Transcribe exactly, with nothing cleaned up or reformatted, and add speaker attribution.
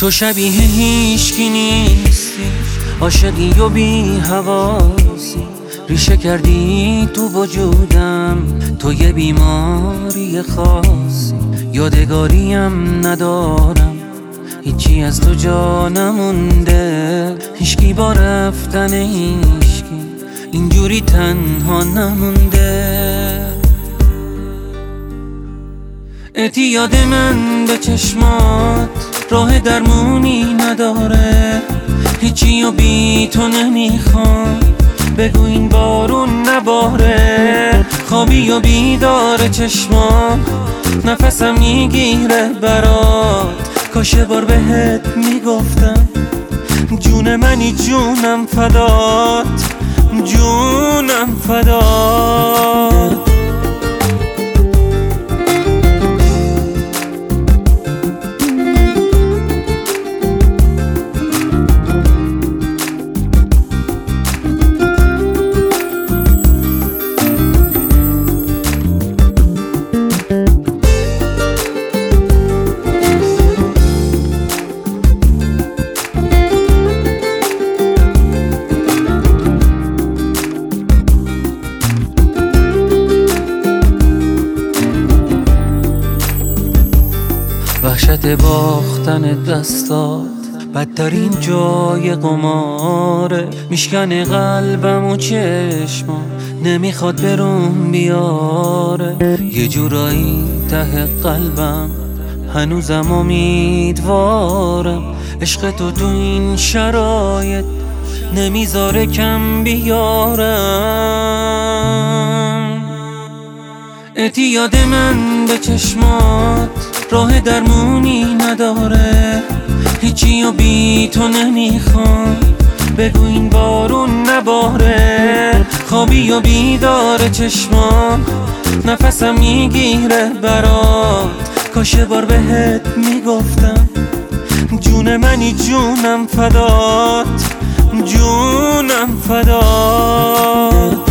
Speaker 1: تو شبیه هیچکی نیستی، عاشقی و بی حواسی، ریشه کردی تو وجودم، تو یه بیماری خاصی. یادگاریم ندارم، هیچی از تو جا نمونده، هیچکی با رفتن هیچکی اینجوری تنها نمونده. اعتیاد من به چشمات راه درمونی نداره، هیچی و بی تو نمیخوام، بگو این بارون نباره. خوابی و بیدار چشمام نفسم میگیره برات، کاش بار بهت میگفتم جون منی جونم فدات، جونم فدات. وحشت باختن دستات بدترین جای قماره، میشکنه قلبم و چشمام نمیخواد بروم بیاره. یه جورایی ته قلبم هنوزم امیدوارم، عشق تو تو این شرایط نمیذاره کم بیارم. اعتیاد من به چشمات راه درمونی نداره، هیچی و بی تو نمیخوام، بگو این بارون نباره. خوابی و بیدار چشمام نفسم میگیره برات، کاش بار بهت میگفتم جون منی جونم فدات، جونم فدات.